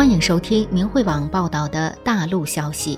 欢迎收听明慧网报道的大陆消息。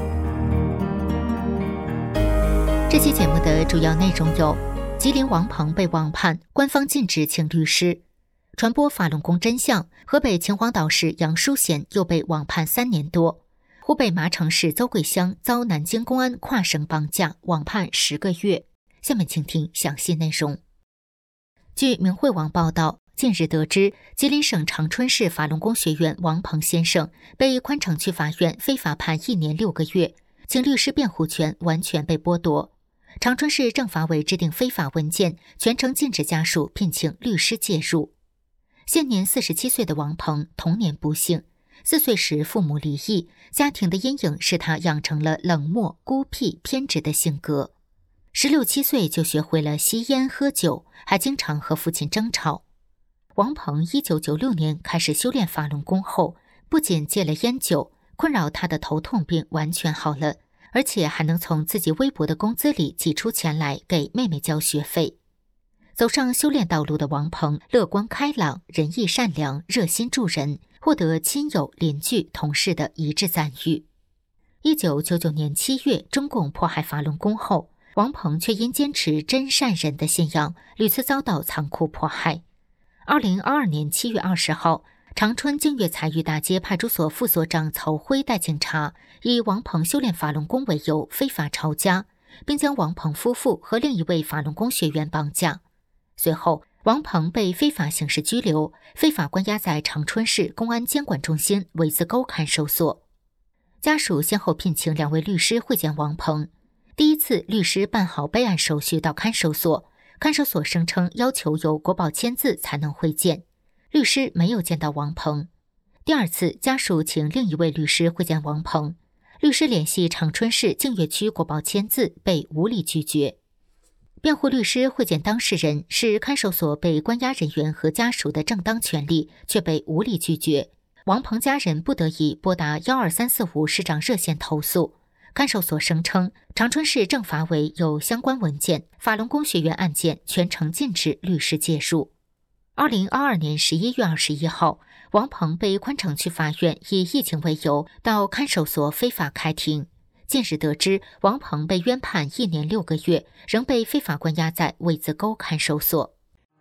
这期节目的主要内容有：吉林王鹏被网判，官方禁止请律师；传播法轮功真相，河北秦皇岛市杨淑贤又被网判3年多；湖北麻城市邹贵乡遭南京公安跨省绑架，网判10个月。下面请听详细内容。据明慧网报道，近日得知，吉林省长春市法轮功学员王鹏先生被宽城区法院非法判1年6个月，请律师辩护权完全被剥夺。长春市政法委制定非法文件，全程禁止家属聘请律师介入。现年47岁的王鹏童年不幸，4岁时父母离异，家庭的阴影使他养成了冷漠、孤僻、偏执的性格。16、17岁就学会了吸烟喝酒，还经常和父亲争吵。王鹏1996年开始修炼法轮功后，不仅戒了烟酒，困扰他的头痛病完全好了，而且还能从自己微薄的工资里挤出钱来给妹妹交学费。走上修炼道路的王鹏乐观开朗、仁义善良、热心助人，获得亲友、邻居、同事的一致赞誉。1999年7月，中共迫害法轮功后，王鹏却因坚持真善人的信仰，屡次遭到残酷迫害。2022年7月20号，长春净月财育大街派出所副所长曹辉带警察以王鹏修炼法轮功为由非法抄家，并将王鹏夫妇和另一位法轮功学员绑架。随后，王鹏被非法刑事拘留，非法关押在长春市公安监管中心围字沟看守所。家属先后聘请2位律师会见王鹏。第一次，律师办好备案手续到看守所，看守所声称要求有国保签字才能会见，律师没有见到王鹏。第二次，家属请另一位律师会见王鹏，律师联系长春市净月区国保签字被无理拒绝。辩护律师会见当事人是看守所被关押人员和家属的正当权利，却被无理拒绝。王鹏家人不得已拨打12345市长热线投诉。看守所声称，长春市政法委有相关文件，法轮功学员案件全程禁止律师介入。2022年11月21号，王鹏被宽城区法院以疫情为由到看守所非法开庭。近日得知，王鹏被冤判1年6个月，仍被非法关押在围字沟看守所。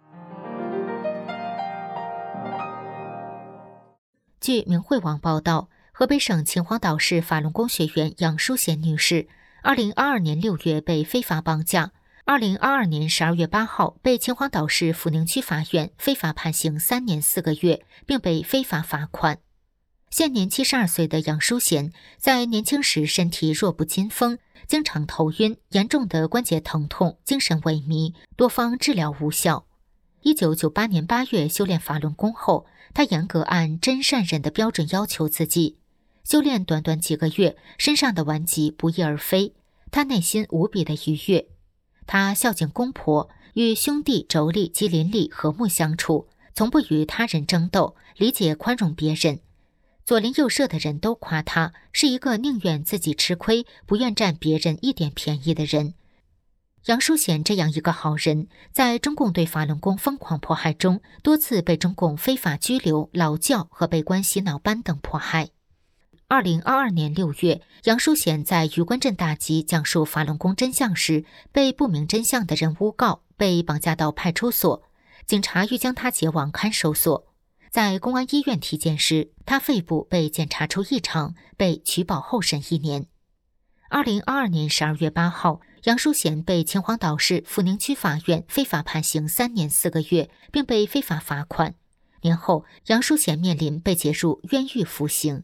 据明慧网报道，河北省秦皇岛市法轮功学员杨淑贤女士2022年6月被非法绑架，2022年12月8号被秦皇岛市阜宁区法院非法判刑3年4个月，并被非法罚款。现年72岁的杨淑贤在年轻时身体弱不禁风，经常头晕，严重的关节疼痛，精神萎靡，多方治疗无效。1998年8月修炼法轮功后，他严格按真善忍的标准要求自己。修炼短短几个月，身上的顽疾不翼而飞，他内心无比的愉悦。他孝敬公婆，与兄弟妯娌及邻里和睦相处，从不与他人争斗，理解宽容别人。左邻右舍的人都夸他是一个宁愿自己吃亏，不愿占别人一点便宜的人。杨淑贤这样一个好人，在中共对法轮功疯狂迫害中，多次被中共非法拘留、劳教和被关洗脑班等迫害。2022年6月，杨淑贤在余关镇大集讲述法轮功真相时，被不明真相的人诬告，被绑架到派出所，警察欲将他解往看守所。在公安医院体检时，他肺部被检查出异常，被取保候审1年。2022年12月8号，杨淑贤被秦皇岛市阜宁区法院非法判刑3年4个月，并被非法罚款。年后，杨淑贤面临被解入冤狱服刑。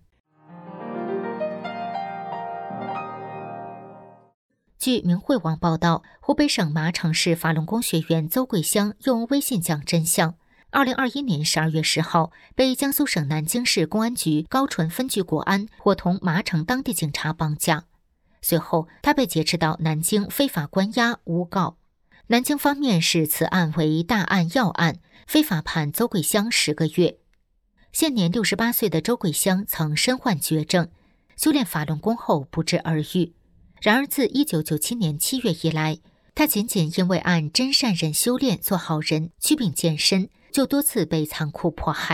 据明慧网报道，湖北省麻城市法轮功学员邹贵乡用微信讲真相。2021年12月10号，被江苏省南京市公安局高淳分局国安伙同麻城当地警察绑架。随后，他被劫持到南京非法关押诬告。南京方面视此案为大案要案，非法判邹贵乡10个月。现年68岁的邹贵乡曾身患绝症，修炼法轮功后不治而愈。然而自1997年7月以来，他仅仅因为按真善忍修炼做好人、祛病健身，就多次被残酷迫害，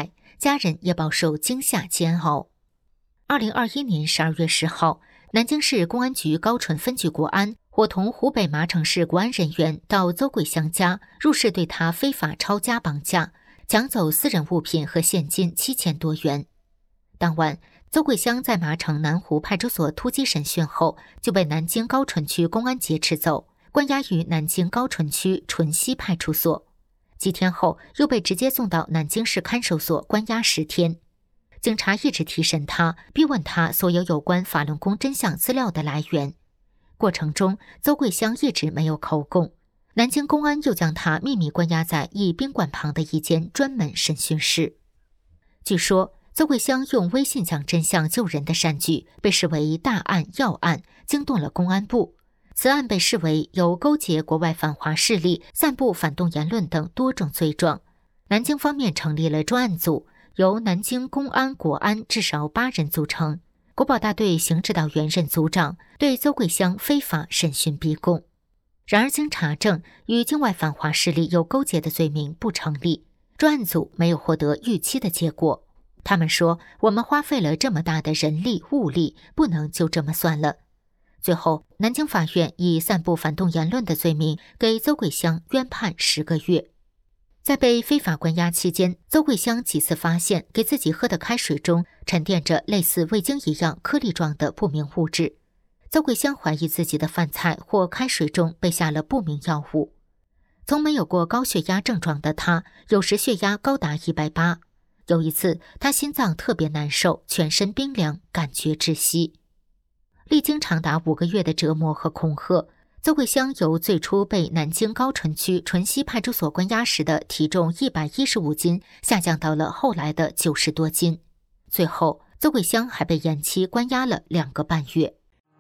家人也饱受惊吓煎熬。2021年12月10号，南京市公安局高淳分局国安伙同湖北麻城市国安人员到邹贵香家入室，对他非法抄家绑架，抢走私人物品和现金7000多元。当晚，邹贵香在麻城南湖派出所突击审讯后，就被南京高淳区公安劫持走，关押于南京高淳区淳西派出所。几天后，又被直接送到南京市看守所关押10天。警察一直提审他，逼问他所有有关法轮功真相资料的来源。过程中，邹贵香一直没有口供。南京公安又将他秘密关押在一宾馆旁的一间专门审讯室。据说，邹贵香用微信讲真相救人的善举，被视为大案要案，惊动了公安部。此案被视为有勾结国外反华势力、散布反动言论等多种罪状。南京方面成立了专案组，由南京公安、国安至少8人组成，国保大队邢指导员任组长，对邹贵香非法审讯逼供。然而经查证，与境外反华势力有勾结的罪名不成立，专案组没有获得预期的结果。他们说，我们花费了这么大的人力物力，不能就这么算了。最后，南京法院以散布反动言论的罪名给邹贵香冤判10个月。在被非法关押期间，邹贵香几次发现给自己喝的开水中沉淀着类似味精一样颗粒状的不明物质。邹贵香怀疑自己的饭菜或开水中被下了不明药物。从没有过高血压症状的她，有时血压高达180。有一次，她心脏特别难受，全身冰凉，感觉窒息。历经长达5个月的折磨和恐吓，邹贵香由最初被南京高淳区淳西派出所关押时的体重115斤下降到了后来的90多斤。最后，邹贵香还被延期关押了2个半月。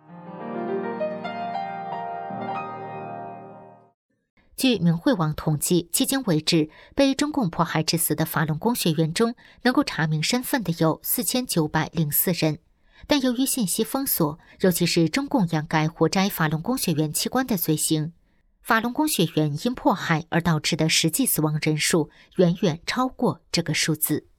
据明慧网统计，迄今为止，被中共迫害致死的法轮功学员中，能够查明身份的有4904人。但由于信息封锁，尤其是中共掩盖活摘法轮功学员器官的罪行，法轮功学员因迫害而导致的实际死亡人数远远超过这个数字。